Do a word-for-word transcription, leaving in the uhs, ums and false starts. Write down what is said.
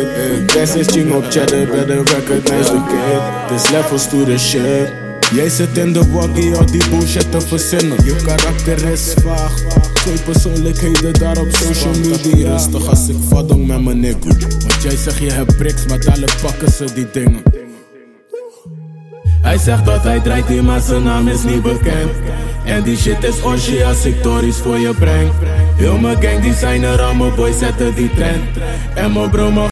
kid. Best is ching op cheddar, better recognize the kid. This levels to the shit. Jij zit in de waggie al die bullshit te verzinnen. Je karakter is vaag. Twee persoonlijkheden daar op social media. Rustig als ik vadong met mijn nigga. Want jij zegt je hebt priks, maar dadelijk pakken ze die dingen. Hij zegt dat hij draait hier, maar zijn naam is niet bekend. En die shit is orgie als ik tories voor je breng. Heel mijn gang die zijn er al, mijn boys zetten die trend. En mijn bro